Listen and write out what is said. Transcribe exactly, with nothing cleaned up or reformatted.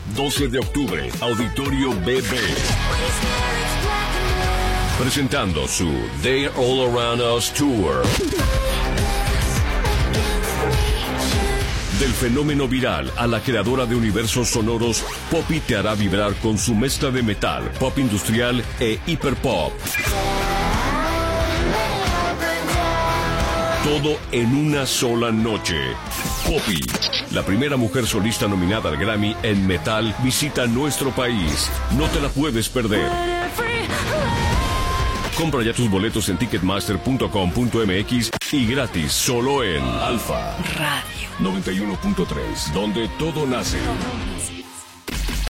doce de octubre, Auditorio B B. Presentando su They're All Around Us Tour. Del fenómeno viral a la creadora de universos sonoros, Poppy te hará vibrar con su mezcla de metal, pop industrial e hiperpop. Todo en una sola noche. Poppy, la primera mujer solista nominada al Grammy en metal, visita nuestro país. No te la puedes perder. Compra ya tus boletos en ticketmaster punto com punto m x y gratis solo en Alfa Radio noventa y uno punto tres, donde todo nace.